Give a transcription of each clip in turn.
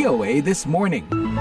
VOA This Morning.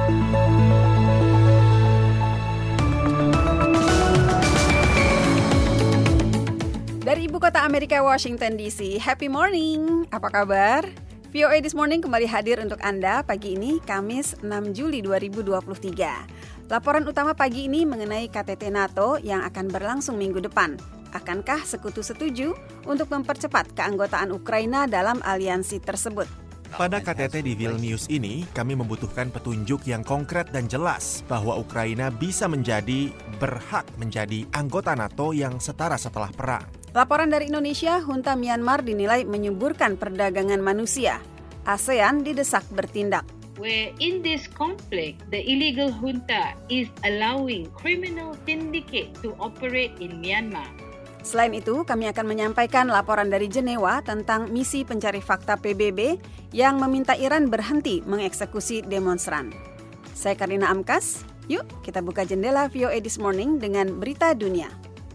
Dari ibu kota Amerika, Washington DC, happy morning. Apa kabar? VOA This Morning kembali hadir untuk Anda pagi ini, Kamis 6 Juli 2023. Laporan utama pagi ini mengenai KTT NATO yang akan berlangsung minggu depan. Akankah sekutu setuju untuk mempercepat keanggotaan Ukraina dalam aliansi tersebut? Pada KTT di Vilnius ini, kami membutuhkan petunjuk yang konkret dan jelas bahwa Ukraina bisa berhak menjadi anggota NATO yang setara setelah perang. Laporan dari Indonesia, junta Myanmar dinilai menyuburkan perdagangan manusia. ASEAN didesak bertindak. Where in this conflict, the illegal junta is allowing criminal syndicate to operate in Myanmar. Selain itu, kami akan menyampaikan laporan dari Jenewa tentang misi pencari fakta PBB yang meminta Iran berhenti mengeksekusi demonstran. Saya Karina Amkas, yuk kita buka jendela VOA This Morning dengan berita dunia.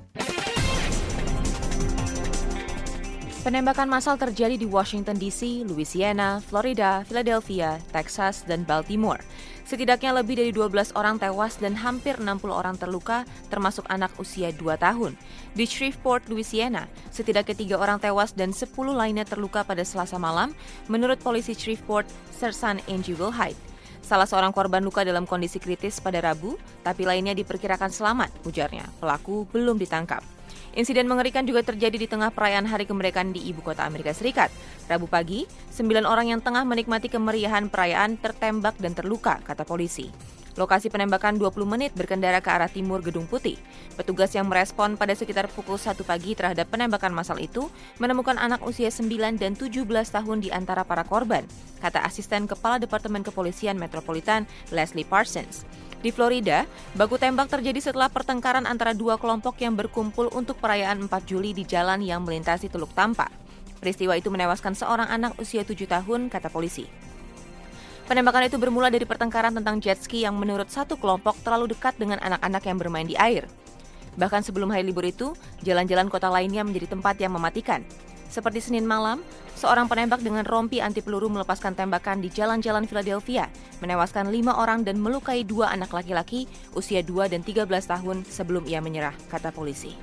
Penembakan massal terjadi di Washington DC, Louisiana, Florida, Philadelphia, Texas, dan Baltimore. Setidaknya lebih dari 12 orang tewas dan hampir 60 orang terluka, termasuk anak usia 2 tahun. Di Shreveport, Louisiana, setidaknya 3 orang tewas dan 10 lainnya terluka pada Selasa malam, menurut polisi Shreveport, Sersan Angie Wilhite. Salah seorang korban luka dalam kondisi kritis pada Rabu, tapi lainnya diperkirakan selamat, ujarnya. Pelaku belum ditangkap. Insiden mengerikan juga terjadi di tengah perayaan Hari Kemerdekaan di ibu kota Amerika Serikat. Rabu pagi, 9 orang yang tengah menikmati kemeriahan perayaan tertembak dan terluka, kata polisi. Lokasi penembakan 20 menit berkendara ke arah timur Gedung Putih. Petugas yang merespon pada sekitar pukul 1 pagi terhadap penembakan massal itu menemukan anak usia 9 dan 17 tahun di antara para korban, kata asisten Kepala Departemen Kepolisian Metropolitan Leslie Parsons. Di Florida, baku tembak terjadi setelah pertengkaran antara 2 kelompok yang berkumpul untuk perayaan 4 Juli di jalan yang melintasi Teluk Tampa. Peristiwa itu menewaskan seorang anak usia 7 tahun, kata polisi. Penembakan itu bermula dari pertengkaran tentang jet ski yang menurut satu kelompok terlalu dekat dengan anak-anak yang bermain di air. Bahkan sebelum hari libur itu, jalan-jalan kota lainnya menjadi tempat yang mematikan. Seperti Senin malam, seorang penembak dengan rompi anti peluru melepaskan tembakan di jalan-jalan Philadelphia, menewaskan 5 orang dan melukai 2 anak laki-laki usia 2 dan 13 tahun sebelum ia menyerah, kata polisi.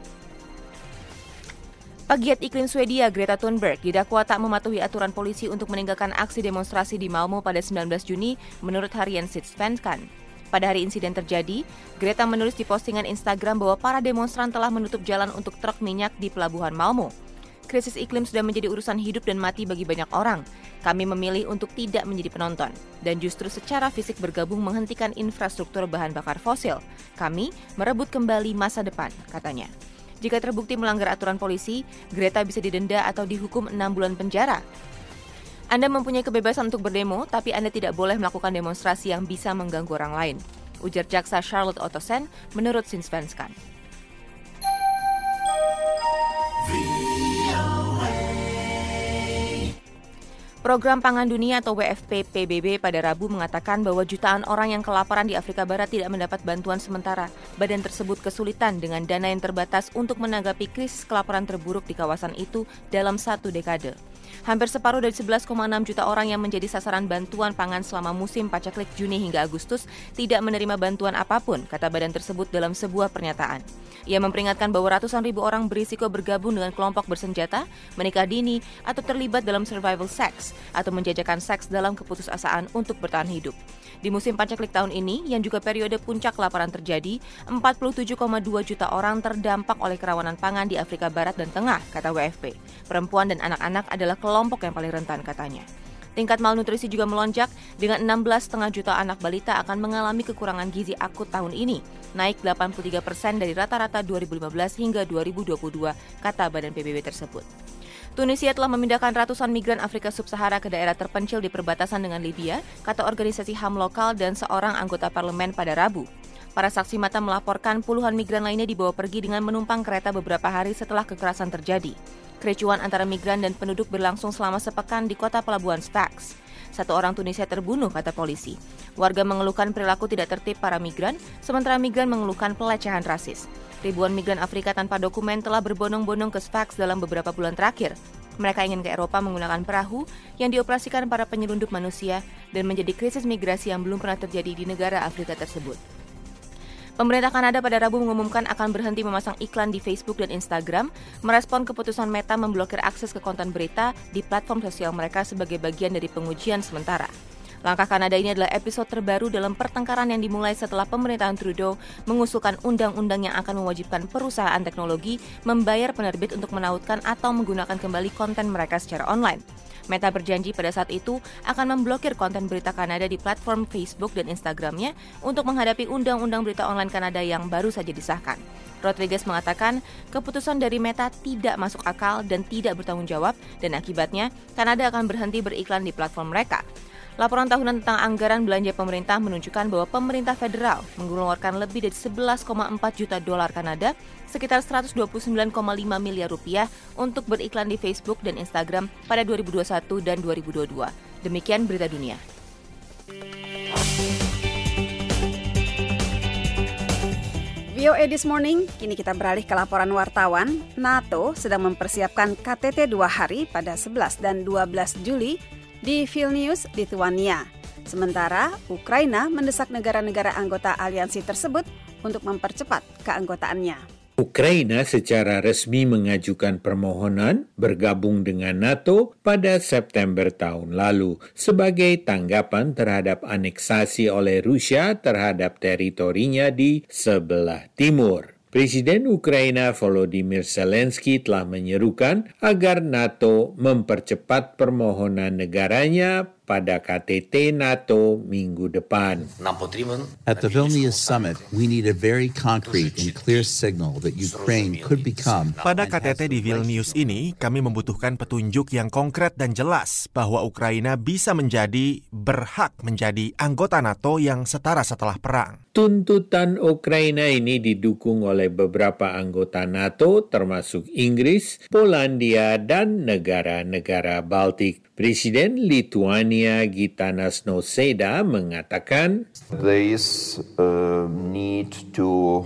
Pegiat iklim Swedia Greta Thunberg didakwa tak mematuhi aturan polisi untuk meninggalkan aksi demonstrasi di Malmö pada 19 Juni menurut harian Sydsvenskan. Pada hari insiden terjadi, Greta menulis di postingan Instagram bahwa para demonstran telah menutup jalan untuk truk minyak di pelabuhan Malmö. Krisis iklim sudah menjadi urusan hidup dan mati bagi banyak orang. Kami memilih untuk tidak menjadi penonton dan justru secara fisik bergabung menghentikan infrastruktur bahan bakar fosil. Kami merebut kembali masa depan, katanya. Jika terbukti melanggar aturan polisi, Greta bisa didenda atau dihukum 6 bulan penjara. Anda mempunyai kebebasan untuk berdemo, tapi Anda tidak boleh melakukan demonstrasi yang bisa mengganggu orang lain, ujar jaksa Charlotte Ottosen menurut Sydsvenskan. Program Pangan Dunia atau WFP PBB pada Rabu mengatakan bahwa jutaan orang yang kelaparan di Afrika Barat tidak mendapat bantuan sementara. Badan tersebut kesulitan dengan dana yang terbatas untuk menanggapi krisis kelaparan terburuk di kawasan itu dalam 1 dekade. Hampir separuh dari 11,6 juta orang yang menjadi sasaran bantuan pangan selama musim paceklik Juni hingga Agustus tidak menerima bantuan apapun, kata badan tersebut dalam sebuah pernyataan. Ia memperingatkan bahwa ratusan ribu orang berisiko bergabung dengan kelompok bersenjata, menikah dini, atau terlibat dalam survival sex, atau menjajakan seks dalam keputusasaan untuk bertahan hidup. Di musim paceklik tahun ini, yang juga periode puncak kelaparan terjadi, 47,2 juta orang terdampak oleh kerawanan pangan di Afrika Barat dan Tengah, kata WFP. Perempuan dan anak-anak adalah kelompok yang paling rentan, katanya. Tingkat malnutrisi juga melonjak, dengan 16,5 juta anak balita akan mengalami kekurangan gizi akut tahun ini, naik 83% dari rata-rata 2015 hingga 2022, kata Badan PBB tersebut. Tunisia telah memindahkan ratusan migran Afrika Sub-Sahara ke daerah terpencil di perbatasan dengan Libya, kata organisasi HAM lokal dan seorang anggota parlemen pada Rabu. Para saksi mata melaporkan puluhan migran lainnya dibawa pergi dengan menumpang kereta beberapa hari setelah kekerasan terjadi. Kericuan antara migran dan penduduk berlangsung selama sepekan di kota pelabuhan Sfax. 1 orang Tunisia terbunuh, kata polisi. Warga mengeluhkan perilaku tidak tertib para migran, sementara migran mengeluhkan pelecehan rasis. Ribuan migran Afrika tanpa dokumen telah berbondong-bondong ke Sfax dalam beberapa bulan terakhir. Mereka ingin ke Eropa menggunakan perahu yang dioperasikan para penyelundup manusia dan menjadi krisis migrasi yang belum pernah terjadi di negara Afrika tersebut. Pemerintah Kanada pada Rabu mengumumkan akan berhenti memasang iklan di Facebook dan Instagram, merespon keputusan Meta memblokir akses ke konten berita di platform sosial mereka sebagai bagian dari pengujian sementara. Langkah Kanada ini adalah episode terbaru dalam pertengkaran yang dimulai setelah pemerintahan Trudeau mengusulkan undang-undang yang akan mewajibkan perusahaan teknologi membayar penerbit untuk menautkan atau menggunakan kembali konten mereka secara online. Meta berjanji pada saat itu akan memblokir konten berita Kanada di platform Facebook dan Instagramnya untuk menghadapi undang-undang berita online Kanada yang baru saja disahkan. Rodriguez mengatakan keputusan dari Meta tidak masuk akal dan tidak bertanggung jawab dan akibatnya Kanada akan berhenti beriklan di platform mereka. Laporan tahunan tentang anggaran belanja pemerintah menunjukkan bahwa pemerintah federal mengeluarkan lebih dari 11,4 juta dolar Kanada, sekitar 129,5 miliar rupiah untuk beriklan di Facebook dan Instagram pada 2021 dan 2022. Demikian berita dunia. VOA This Morning, kini kita beralih ke laporan wartawan. NATO sedang mempersiapkan KTT 2 hari pada 11 dan 12 Juli di Vilnius, Lithuania. Sementara, Ukraina mendesak negara-negara anggota aliansi tersebut untuk mempercepat keanggotaannya. Ukraina secara resmi mengajukan permohonan bergabung dengan NATO pada September tahun lalu sebagai tanggapan terhadap aneksasi oleh Rusia terhadap teritorinya di sebelah timur. Presiden Ukraina Volodymyr Zelensky telah menyerukan agar NATO mempercepat permohonan negaranya pada KTT NATO minggu depan. At the Vilnius summit, we need a very concrete and clear signal that Ukraine could become. Pada KTT di Vilnius ini, kami membutuhkan petunjuk yang konkret dan jelas bahwa Ukraina bisa berhak menjadi anggota NATO yang setara setelah perang. Tuntutan Ukraina ini didukung oleh beberapa anggota NATO termasuk Inggris, Polandia, dan negara-negara Baltik. Presiden Lithuania Gitanas Nausėda mengatakan, There is a need to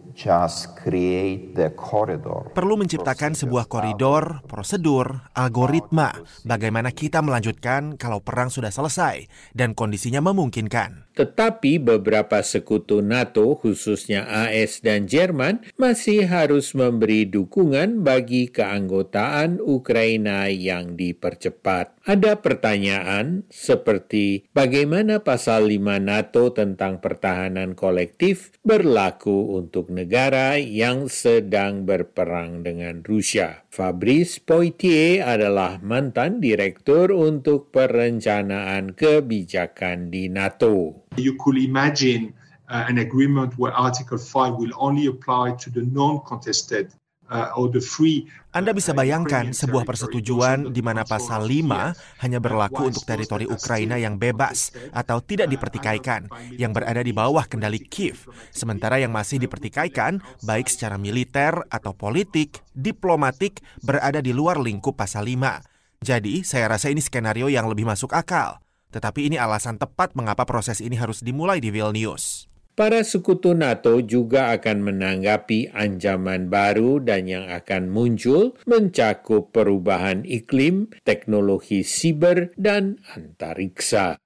just create the corridor. Perlu menciptakan sebuah koridor, prosedur, algoritma, bagaimana kita melanjutkan kalau perang sudah selesai dan kondisinya memungkinkan. Tetapi beberapa sekutu NATO, khususnya AS dan Jerman, masih harus memberi dukungan bagi keanggotaan Ukraina yang dipercepat. Ada pertanyaan seperti bagaimana pasal 5 NATO tentang pertahanan kolektif berlaku untuk negara yang sedang berperang dengan Rusia. Fabrice Poitier adalah mantan direktur untuk perencanaan kebijakan di NATO. You could imagine an agreement where Article 5 will only apply to the non-contested or the free. Anda bisa bayangkan sebuah persetujuan di mana pasal 5 hanya berlaku untuk teritori Ukraina yang bebas atau tidak dipertikaikan, yang berada di bawah kendali Kiev, sementara yang masih dipertikaikan, baik secara militer atau politik, diplomatik, berada di luar lingkup pasal 5. Jadi, saya rasa ini skenario yang lebih masuk akal. Tetapi ini alasan tepat mengapa proses ini harus dimulai di Vilnius. Para sekutu NATO juga akan menanggapi ancaman baru dan yang akan muncul mencakup perubahan iklim, teknologi siber, dan antariksa.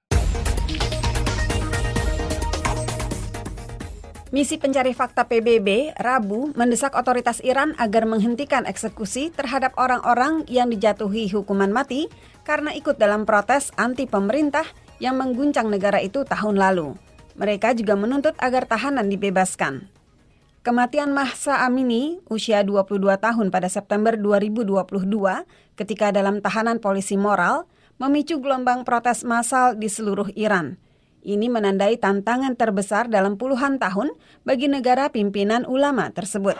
Misi pencari fakta PBB Rabu mendesak otoritas Iran agar menghentikan eksekusi terhadap orang-orang yang dijatuhi hukuman mati karena ikut dalam protes anti pemerintah yang mengguncang negara itu tahun lalu. Mereka juga menuntut agar tahanan dibebaskan. Kematian Mahsa Amini, usia 22 tahun pada September 2022, ketika dalam tahanan polisi moral, memicu gelombang protes massal di seluruh Iran. Ini menandai tantangan terbesar dalam puluhan tahun bagi negara pimpinan ulama tersebut.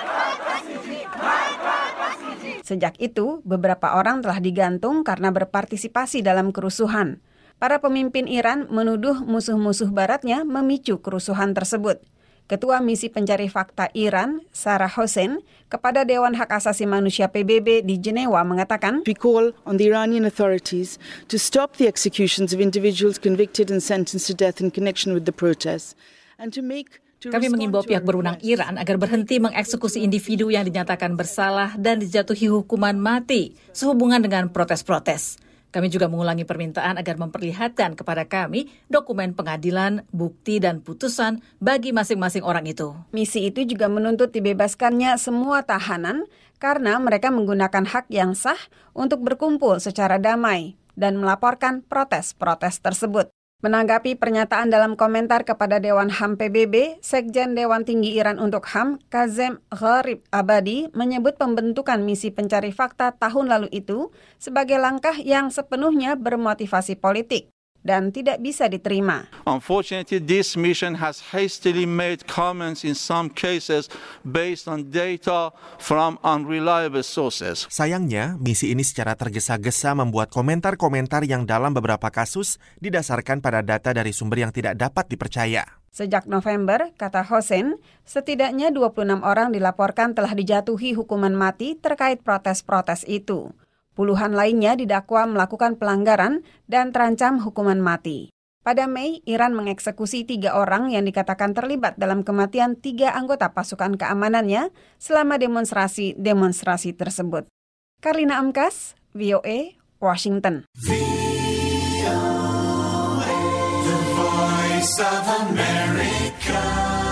Sejak itu, beberapa orang telah digantung karena berpartisipasi dalam kerusuhan. Para pemimpin Iran menuduh musuh-musuh baratnya memicu kerusuhan tersebut. Ketua Misi Pencari Fakta Iran, Sarah Hossein, kepada Dewan Hak Asasi Manusia PBB di Jenewa mengatakan, We call on the Iranian authorities to stop the executions of individuals convicted and sentenced to death in connection with the protests and to make Kami mengimbau pihak berwenang Iran agar berhenti mengeksekusi individu yang dinyatakan bersalah dan dijatuhi hukuman mati sehubungan dengan protes-protes. Kami juga mengulangi permintaan agar memperlihatkan kepada kami dokumen pengadilan, bukti, dan putusan bagi masing-masing orang itu. Misi itu juga menuntut dibebaskannya semua tahanan karena mereka menggunakan hak yang sah untuk berkumpul secara damai dan melaporkan protes-protes tersebut. Menanggapi pernyataan dalam komentar kepada Dewan HAM PBB, Sekjen Dewan Tinggi Iran untuk HAM, Kazem Gharib Abadi, menyebut pembentukan misi pencari fakta tahun lalu itu sebagai langkah yang sepenuhnya bermotivasi politik dan tidak bisa diterima. Unfortunately, this mission has hastily made comments in some cases based on data from unreliable sources. Sayangnya, misi ini secara tergesa-gesa membuat komentar-komentar yang dalam beberapa kasus didasarkan pada data dari sumber yang tidak dapat dipercaya. Sejak November, kata Hossein, setidaknya 26 orang dilaporkan telah dijatuhi hukuman mati terkait protes-protes itu. Puluhan lainnya didakwa melakukan pelanggaran dan terancam hukuman mati. Pada Mei, Iran mengeksekusi 3 orang yang dikatakan terlibat dalam kematian 3 anggota pasukan keamanannya selama demonstrasi tersebut. Karlina Amkas, VOA, Washington. The Voice of America.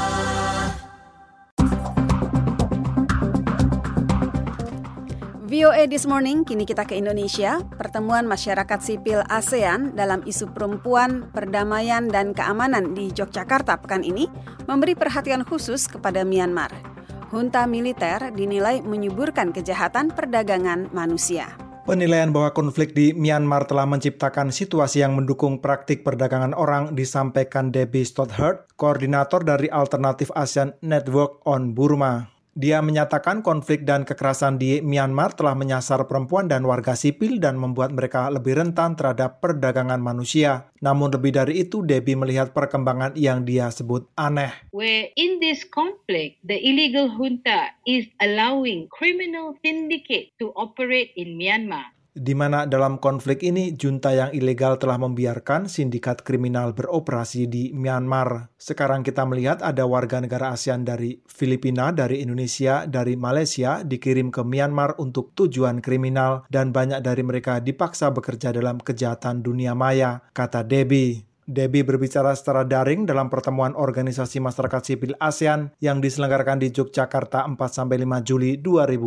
VOA This Morning, kini kita ke Indonesia. Pertemuan masyarakat sipil ASEAN dalam isu perempuan, perdamaian, dan keamanan di Yogyakarta pekan ini memberi perhatian khusus kepada Myanmar. Junta militer dinilai menyuburkan kejahatan perdagangan manusia. Penilaian bahwa konflik di Myanmar telah menciptakan situasi yang mendukung praktik perdagangan orang disampaikan Debbie Stothard, koordinator dari Alternative ASEAN Network on Burma. Dia menyatakan konflik dan kekerasan di Myanmar telah menyasar perempuan dan warga sipil dan membuat mereka lebih rentan terhadap perdagangan manusia. Namun lebih dari itu, Debbie melihat perkembangan yang dia sebut aneh. Where in this conflict, the illegal junta is allowing criminal syndicate to operate in Myanmar. Di mana dalam konflik ini, junta yang ilegal telah membiarkan sindikat kriminal beroperasi di Myanmar. Sekarang kita melihat ada warga negara ASEAN dari Filipina, dari Indonesia, dari Malaysia dikirim ke Myanmar untuk tujuan kriminal dan banyak dari mereka dipaksa bekerja dalam kejahatan dunia maya, kata Debbie. Debbie berbicara secara daring dalam pertemuan organisasi masyarakat sipil ASEAN yang diselenggarakan di Yogyakarta 4-5 Juli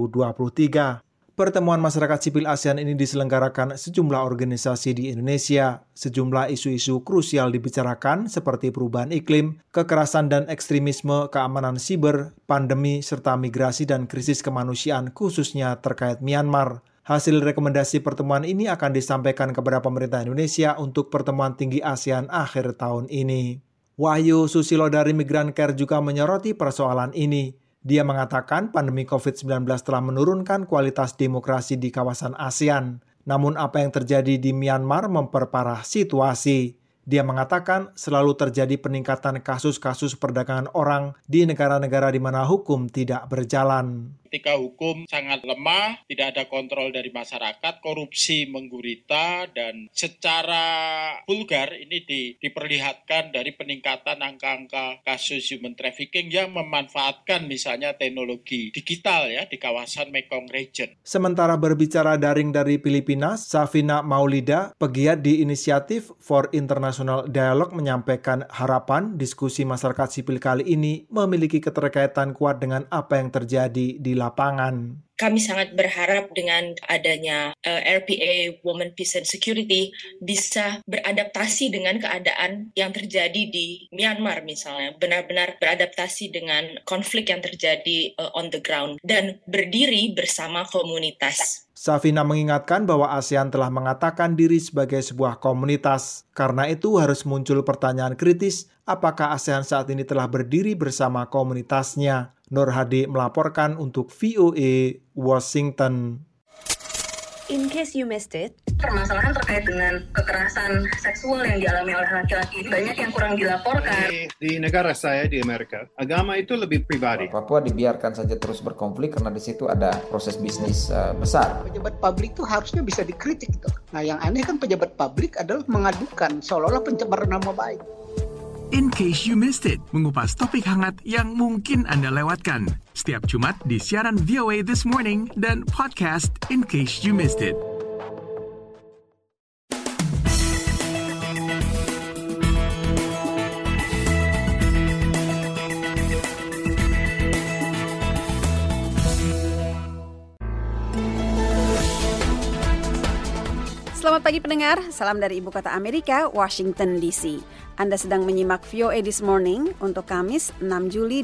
2023. Pertemuan masyarakat sipil ASEAN ini diselenggarakan sejumlah organisasi di Indonesia. Sejumlah isu-isu krusial dibicarakan seperti perubahan iklim, kekerasan dan ekstremisme, keamanan siber, pandemi, serta migrasi dan krisis kemanusiaan khususnya terkait Myanmar. Hasil rekomendasi pertemuan ini akan disampaikan kepada pemerintah Indonesia untuk pertemuan tinggi ASEAN akhir tahun ini. Wahyu Susilo dari Migran Care juga menyoroti persoalan ini. Dia mengatakan pandemi COVID-19 telah menurunkan kualitas demokrasi di kawasan ASEAN. Namun apa yang terjadi di Myanmar memperparah situasi. Dia mengatakan selalu terjadi peningkatan kasus-kasus perdagangan orang di negara-negara di mana hukum tidak berjalan. Ketika hukum sangat lemah, tidak ada kontrol dari masyarakat, korupsi menggurita, dan secara vulgar ini diperlihatkan dari peningkatan angka-angka kasus human trafficking yang memanfaatkan misalnya teknologi digital ya di kawasan Mekong Region. Sementara berbicara daring dari Filipina, Safina Maulida, pegiat di Initiative for International Dialogue menyampaikan harapan diskusi masyarakat sipil kali ini memiliki keterkaitan kuat dengan apa yang terjadi di lapangan. Kami sangat berharap dengan adanya RPA Women, Peace and Security bisa beradaptasi dengan keadaan yang terjadi di Myanmar misalnya. Benar-benar beradaptasi dengan konflik yang terjadi on the ground dan berdiri bersama komunitas. Safina mengingatkan bahwa ASEAN telah mengatakan diri sebagai sebuah komunitas. Karena itu harus muncul pertanyaan kritis, apakah ASEAN saat ini telah berdiri bersama komunitasnya? Nur Hadi melaporkan untuk VOA Washington. In case you missed it, permasalahan terkait dengan kekerasan seksual yang dialami oleh laki-laki banyak yang kurang dilaporkan. Di negara saya di Amerika, agama itu lebih pribadi. Papua dibiarkan saja terus berkonflik karena di situ ada proses bisnis besar. Pejabat publik itu harusnya bisa dikritik. Nah yang aneh kan pejabat publik adalah mengadukan seolah-olah pencemaran nama baik. In Case You Missed It, mengupas topik hangat yang mungkin Anda lewatkan. Setiap Jumat di siaran VOA This Morning dan podcast In Case You Missed It. Selamat pagi pendengar, salam dari Ibu Kota Amerika, Washington DC. Anda sedang menyimak VOA This Morning untuk Kamis 6 Juli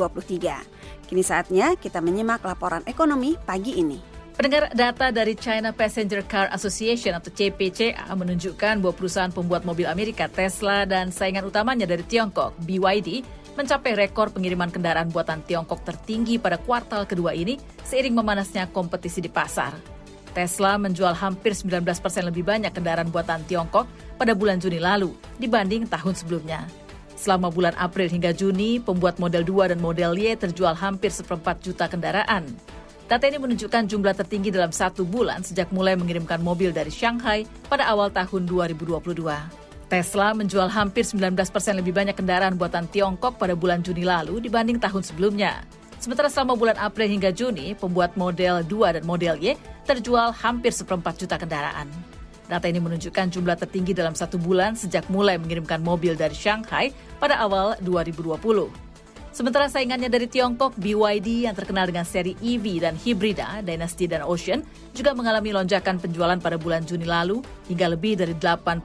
2023. Kini saatnya kita menyimak laporan ekonomi pagi ini. Pendengar, data dari China Passenger Car Association atau CPCA menunjukkan bahwa perusahaan pembuat mobil Amerika Tesla dan saingan utamanya dari Tiongkok, BYD, mencapai rekor pengiriman kendaraan buatan Tiongkok tertinggi pada kuartal kedua ini seiring memanasnya kompetisi di pasar. Tesla menjual hampir 19% lebih banyak kendaraan buatan Tiongkok pada bulan Juni lalu dibanding tahun sebelumnya. Selama bulan April hingga Juni, pembuat Model 2 dan Model Y terjual hampir 1,4 juta kendaraan. Data ini menunjukkan jumlah tertinggi dalam satu bulan sejak mulai mengirimkan mobil dari Shanghai pada awal tahun 2022. Tesla menjual hampir 19% lebih banyak kendaraan buatan Tiongkok pada bulan Juni lalu dibanding tahun sebelumnya. Sementara selama bulan April hingga Juni, pembuat Model 2 dan Model Y terjual hampir 1,4 juta kendaraan. Data ini menunjukkan jumlah tertinggi dalam satu bulan sejak mulai mengirimkan mobil dari Shanghai pada awal 2020. Sementara saingannya dari Tiongkok, BYD yang terkenal dengan seri EV dan hibrida, Dynasty dan Ocean, juga mengalami lonjakan penjualan pada bulan Juni lalu hingga lebih dari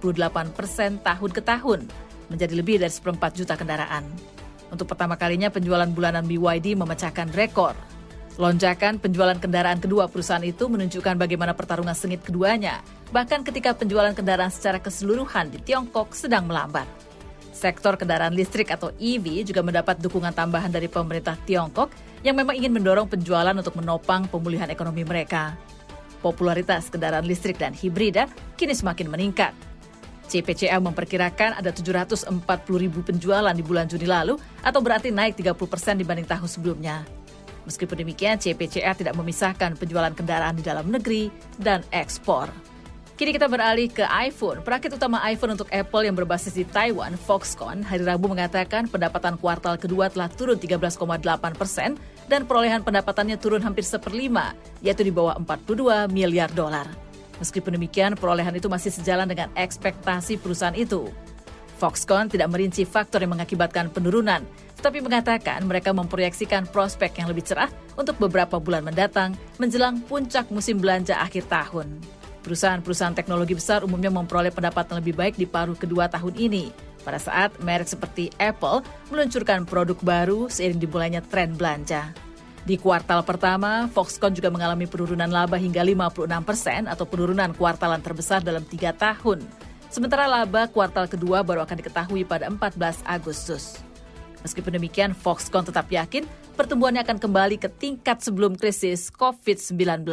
88% tahun ke tahun, menjadi lebih dari 1,4 juta kendaraan. Untuk pertama kalinya penjualan bulanan BYD memecahkan rekor. Lonjakan penjualan kendaraan kedua perusahaan itu menunjukkan bagaimana pertarungan sengit keduanya, bahkan ketika penjualan kendaraan secara keseluruhan di Tiongkok sedang melambat. Sektor kendaraan listrik atau EV juga mendapat dukungan tambahan dari pemerintah Tiongkok yang memang ingin mendorong penjualan untuk menopang pemulihan ekonomi mereka. Popularitas kendaraan listrik dan hibrida kini semakin meningkat. CPCA memperkirakan ada 740.000 penjualan di bulan Juni lalu atau berarti naik 30% dibanding tahun sebelumnya. Meskipun demikian, CPCA tidak memisahkan penjualan kendaraan di dalam negeri dan ekspor. Kini kita beralih ke iPhone. Perakit utama iPhone untuk Apple yang berbasis di Taiwan, Foxconn, hari Rabu mengatakan pendapatan kuartal kedua telah turun 13,8% dan perolehan pendapatannya turun hampir 1/5, yaitu di bawah $42 miliar. Meskipun demikian, perolehan itu masih sejalan dengan ekspektasi perusahaan itu. Foxconn tidak merinci faktor yang mengakibatkan penurunan, tetapi mengatakan mereka memproyeksikan prospek yang lebih cerah untuk beberapa bulan mendatang menjelang puncak musim belanja akhir tahun. Perusahaan-perusahaan teknologi besar umumnya memperoleh pendapatan lebih baik di paruh kedua tahun ini, pada saat merek seperti Apple meluncurkan produk baru seiring dimulainya tren belanja. Di kuartal pertama, Foxconn juga mengalami penurunan laba hingga 56% atau penurunan kuartalan terbesar dalam 3 tahun. Sementara laba kuartal kedua baru akan diketahui pada 14 Agustus. Meskipun demikian, Foxconn tetap yakin pertumbuhannya akan kembali ke tingkat sebelum krisis COVID-19.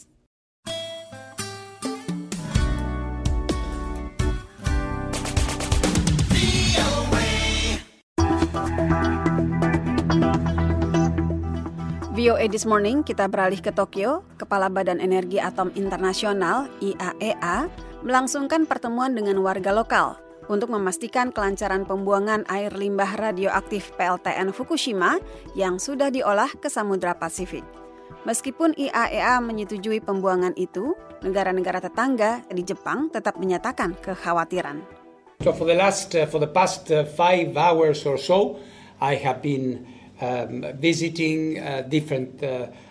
VOA This Morning, kita beralih ke Tokyo. Kepala Badan Energi Atom Internasional, IAEA, melangsungkan pertemuan dengan warga lokal untuk memastikan kelancaran pembuangan air limbah radioaktif PLTN Fukushima yang sudah diolah ke Samudra Pasifik. Meskipun IAEA menyetujui pembuangan itu, negara-negara tetangga di Jepang tetap menyatakan kekhawatiran. So for the past 5 hours or so, I have been visiting different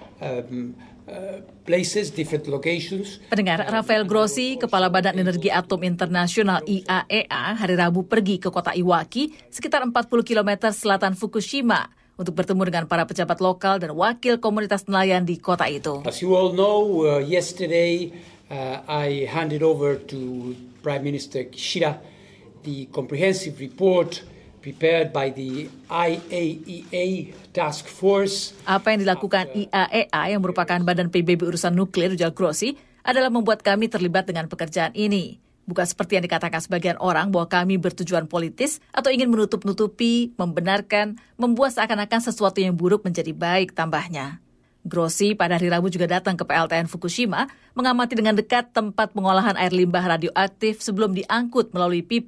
places, different locations. Pendengar, Rafael Grossi, Kepala Badan Energi Atom Internasional IAEA, hari Rabu pergi ke kota Iwaki, sekitar 40 km selatan Fukushima, untuk bertemu dengan para pejabat lokal dan wakil komunitas nelayan di kota itu. As you all know, yesterday I handed over to Prime Minister Kishida the comprehensive report prepared by the IAEA Task Force. Apa yang dilakukan IAEA yang merupakan badan PBB urusan nuklir, ujar Grossi, adalah membuat kami terlibat dengan pekerjaan ini. Bukan seperti yang dikatakan sebagian orang bahwa kami bertujuan politis atau ingin menutup-nutupi, membenarkan, membuat seakan-akan sesuatu yang buruk menjadi baik, tambahnya. Grossi pada hari Rabu juga datang ke PLTN Fukushima, mengamati dengan dekat tempat pengolahan air limbah radioaktif sebelum diangkut melalui pipa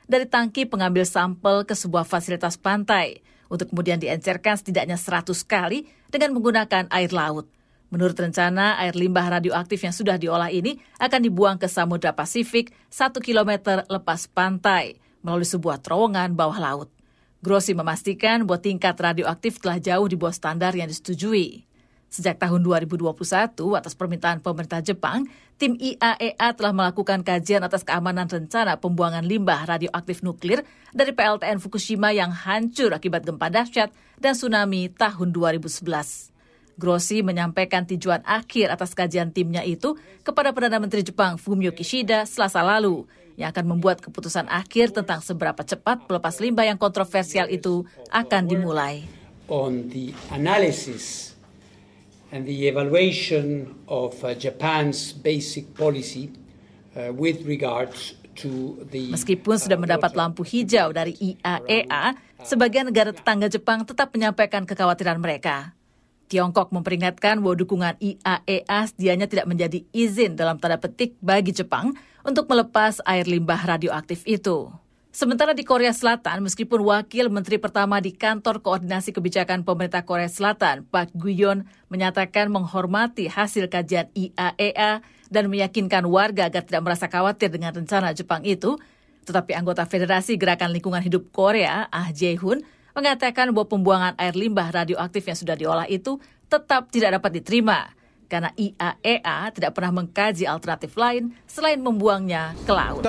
dari tangki pengambil sampel ke sebuah fasilitas pantai untuk kemudian diencerkan setidaknya 100 kali dengan menggunakan air laut. Menurut rencana, air limbah radioaktif yang sudah diolah ini akan dibuang ke Samudra Pasifik 1 km lepas pantai melalui sebuah terowongan bawah laut. Grossi memastikan bahwa tingkat radioaktif telah jauh di bawah standar yang disetujui. Sejak tahun 2021, atas permintaan pemerintah Jepang, tim IAEA telah melakukan kajian atas keamanan rencana pembuangan limbah radioaktif nuklir dari PLTN Fukushima yang hancur akibat gempa dahsyat dan tsunami tahun 2011. Grossi menyampaikan tujuan akhir atas kajian timnya itu kepada Perdana Menteri Jepang Fumio Kishida Selasa lalu, yang akan membuat keputusan akhir tentang seberapa cepat pelepas limbah yang kontroversial itu akan dimulai. On the analysis and the evaluation of Japan's basic policy with regards to the Meskipun sudah mendapat lampu hijau dari IAEA, sebagian negara tetangga Jepang tetap menyampaikan kekhawatiran mereka. Tiongkok memperingatkan bahwa dukungan IAEA sedianya tidak menjadi izin dalam tanda petik bagi Jepang untuk melepas air limbah radioaktif itu. Sementara di Korea Selatan, meskipun wakil menteri pertama di kantor koordinasi kebijakan pemerintah Korea Selatan, Park Gyu-yeon, menyatakan menghormati hasil kajian IAEA dan meyakinkan warga agar tidak merasa khawatir dengan rencana Jepang itu, tetapi anggota Federasi Gerakan Lingkungan Hidup Korea, Ah Jae-hun, mengatakan bahwa pembuangan air limbah radioaktif yang sudah diolah itu tetap tidak dapat diterima karena IAEA tidak pernah mengkaji alternatif lain selain membuangnya ke laut.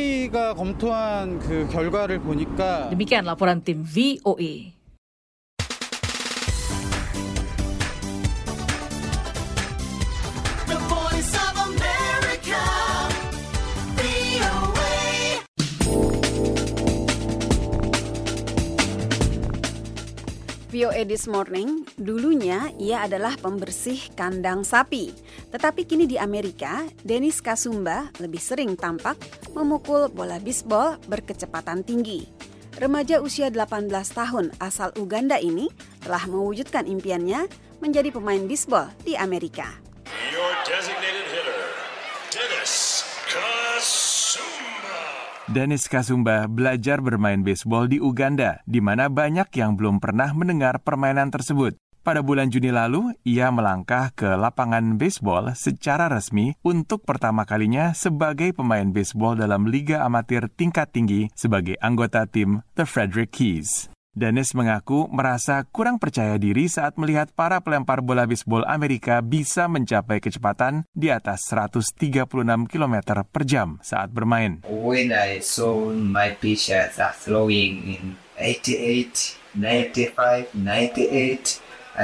Demikian laporan tim VOA. VOA This Morning, dulunya ia adalah pembersih kandang sapi. Tetapi kini di Amerika, Dennis Kasumba lebih sering tampak memukul bola bisbol berkecepatan tinggi. Remaja usia 18 tahun asal Uganda ini telah mewujudkan impiannya menjadi pemain bisbol di Amerika. Your designated hitter, Dennis Kasumba. Dennis Kasumba belajar bermain baseball di Uganda, di mana banyak yang belum pernah mendengar permainan tersebut. Pada bulan Juni lalu, ia melangkah ke lapangan baseball secara resmi untuk pertama kalinya sebagai pemain baseball dalam liga amatir tingkat tinggi sebagai anggota tim The Frederick Keys. Dennis mengaku merasa kurang percaya diri saat melihat para pelempar bola baseball Amerika bisa mencapai kecepatan di atas 136 km per jam saat bermain. When I saw my pitchers are throwing in 88, 95, 98,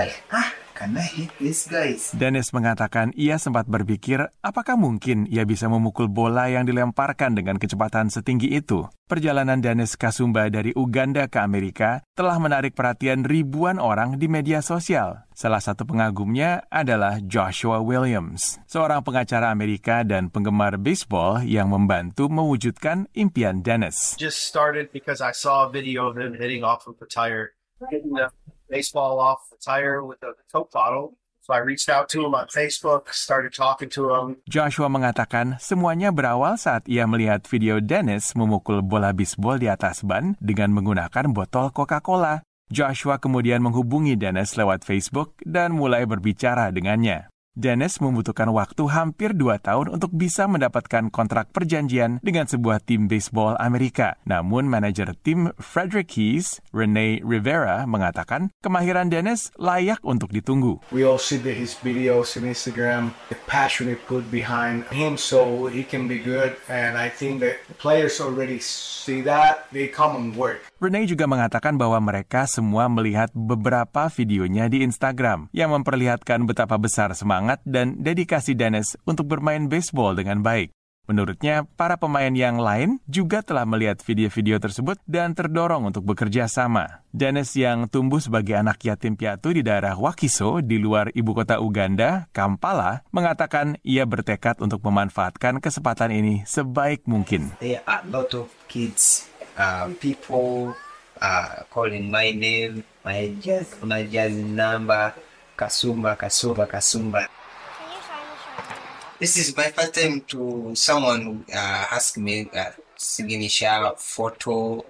can I hit these guys? Dennis mengatakan ia sempat berpikir apakah mungkin ia bisa memukul bola yang dilemparkan dengan kecepatan setinggi itu. Perjalanan Dennis Kasumba dari Uganda ke Amerika telah menarik perhatian ribuan orang di media sosial. Salah satu pengagumnya adalah Joshua Williams, seorang pengacara Amerika dan penggemar baseball yang membantu mewujudkan impian Dennis. Just started because I saw a video of him hitting off of the tire, hitting the baseball off the tire with a Coke bottle. So I reached out to him on Facebook, started talking to him. Joshua mengatakan semuanya berawal saat ia melihat video Dennis memukul bola bisbol di atas ban dengan menggunakan botol Coca-Cola. Joshua kemudian menghubungi Dennis lewat Facebook dan mulai berbicara dengannya. Dennis membutuhkan waktu hampir 2 tahun untuk bisa mendapatkan kontrak perjanjian dengan sebuah tim baseball Amerika. Namun manajer tim Frederick Keys, Rene Rivera, mengatakan kemahiran Dennis layak untuk ditunggu. We all see his videos on Instagram, the passion he put behind him so he can be good. And I think that the players already see that, they come and work. Rene juga mengatakan bahwa mereka semua melihat beberapa videonya di Instagram yang memperlihatkan betapa besar semangat dan dedikasi Dennis untuk bermain baseball dengan baik. Menurutnya, para pemain yang lain juga telah melihat video-video tersebut dan terdorong untuk bekerja sama. Dennis yang tumbuh sebagai anak yatim piatu di daerah Wakiso di luar ibu kota Uganda, Kampala, mengatakan ia bertekad untuk memanfaatkan kesempatan ini sebaik mungkin. There are a lot of kids, people calling my name, my jersey number, Kasumba. This is my first time to someone ask me sejenis foto.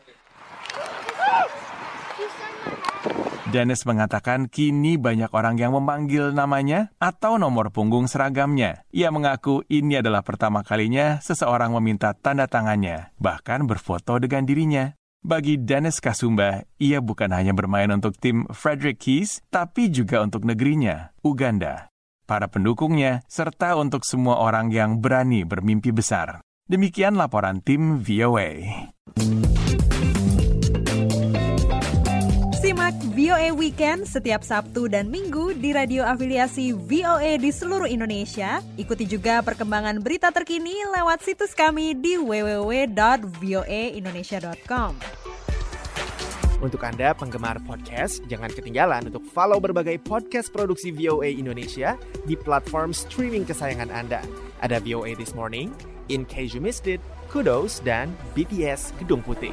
Dennis mengatakan kini banyak orang yang memanggil namanya atau nomor punggung seragamnya. Ia mengaku ini adalah pertama kalinya seseorang meminta tanda tangannya, bahkan berfoto dengan dirinya. Bagi Dennis Kasumba, ia bukan hanya bermain untuk tim Frederick Keys, tapi juga untuk negerinya, Uganda, para pendukungnya, serta untuk semua orang yang berani bermimpi besar. Demikian laporan tim VOA. Simak VOA Weekend setiap Sabtu dan Minggu di radio afiliasi VOA di seluruh Indonesia. Ikuti juga perkembangan berita terkini lewat situs kami di www.voaindonesia.com. Untuk Anda penggemar podcast, jangan ketinggalan untuk follow berbagai podcast produksi VOA Indonesia di platform streaming kesayangan Anda. Ada VOA This Morning, In Case You Missed It, Kudos, dan BTS Gedung Putih.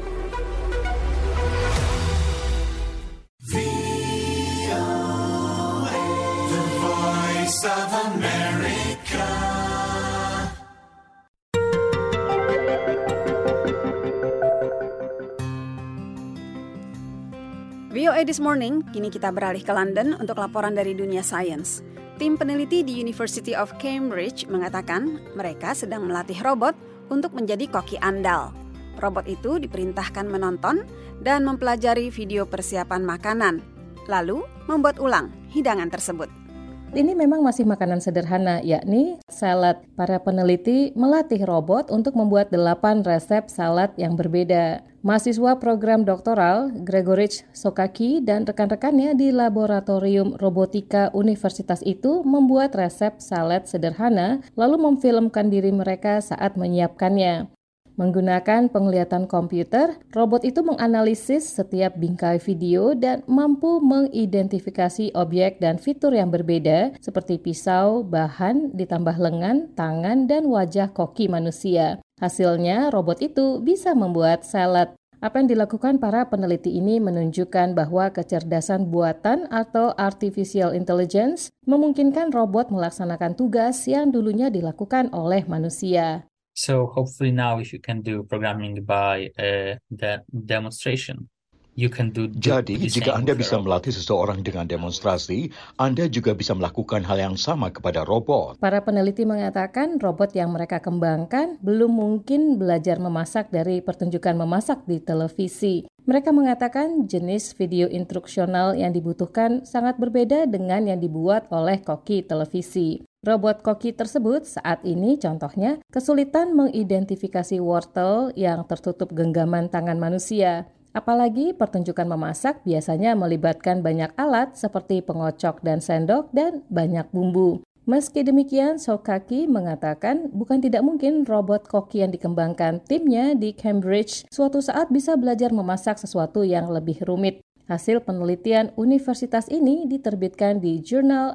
VOA This Morning, kini kita beralih ke London untuk laporan dari dunia sains. Tim peneliti di University of Cambridge mengatakan mereka sedang melatih robot untuk menjadi koki andal. Robot itu diperintahkan menonton dan mempelajari video persiapan makanan, lalu membuat ulang hidangan tersebut. Ini memang masih makanan sederhana, yakni salad. Para peneliti melatih robot untuk membuat 8 resep salad yang berbeda. Mahasiswa program doktoral Gregorich Sokaki dan rekan-rekannya di Laboratorium Robotika Universitas itu membuat resep salad sederhana, lalu memfilmkan diri mereka saat menyiapkannya. Menggunakan penglihatan komputer, robot itu menganalisis setiap bingkai video dan mampu mengidentifikasi objek dan fitur yang berbeda seperti pisau, bahan, ditambah lengan, tangan, dan wajah koki manusia. Hasilnya, robot itu bisa membuat salad. Apa yang dilakukan para peneliti ini menunjukkan bahwa kecerdasan buatan atau artificial intelligence memungkinkan robot melaksanakan tugas yang dulunya dilakukan oleh manusia. So hopefully now if you can do programming by that demonstration, you can do. Jadi jika Anda bisa melatih seseorang dengan demonstrasi, Anda juga bisa melakukan hal yang sama kepada robot. Para peneliti mengatakan robot yang mereka kembangkan belum mungkin belajar memasak dari pertunjukan memasak di televisi. Mereka mengatakan jenis video instruksional yang dibutuhkan sangat berbeda dengan yang dibuat oleh koki televisi. Robot koki tersebut saat ini contohnya kesulitan mengidentifikasi wortel yang tertutup genggaman tangan manusia. Apalagi pertunjukan memasak biasanya melibatkan banyak alat seperti pengocok dan sendok dan banyak bumbu. Meski demikian, Sokaki mengatakan bukan tidak mungkin robot koki yang dikembangkan timnya di Cambridge suatu saat bisa belajar memasak sesuatu yang lebih rumit. Hasil penelitian universitas ini diterbitkan di jurnal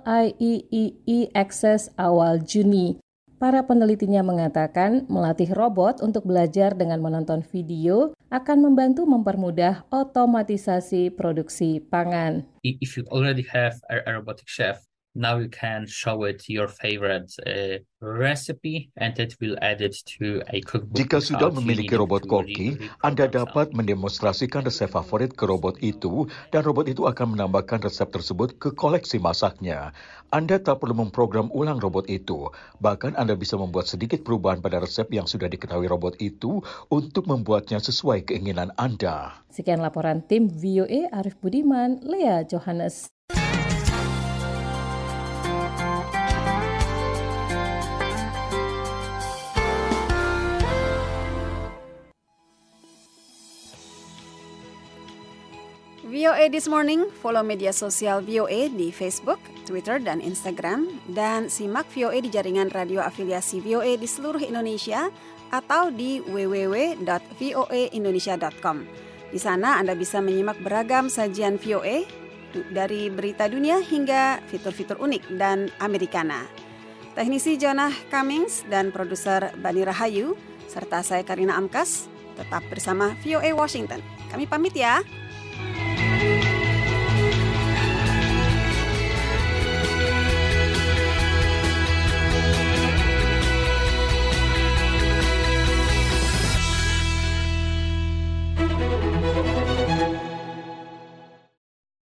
IEEE Access awal Juni. Para penelitinya mengatakan melatih robot untuk belajar dengan menonton video akan membantu mempermudah otomatisasi produksi pangan. If you already have a robotic chef, now you can show it your favorite recipe and it will add it to a cookbook. Jika sudah memiliki robot koki, Anda dapat mendemonstrasikan resep favorit ke robot itu dan robot itu akan menambahkan resep tersebut ke koleksi masaknya. Anda tak perlu memprogram ulang robot itu. Bahkan Anda bisa membuat sedikit perubahan pada resep yang sudah diketahui robot itu untuk membuatnya sesuai keinginan Anda. Sekian laporan tim VOA Arif Budiman, Lea Johannes. VOA This Morning, follow media sosial VOA di Facebook, Twitter, dan Instagram. Dan simak VOA di jaringan radio afiliasi VOA di seluruh Indonesia atau di www.voaindonesia.com. Di sana Anda bisa menyimak beragam sajian VOA dari berita dunia hingga fitur-fitur unik dan Americana. Teknisi Jonah Cummings dan produser Bani Rahayu, serta saya Karina Amkas, tetap bersama VOA Washington. Kami pamit ya.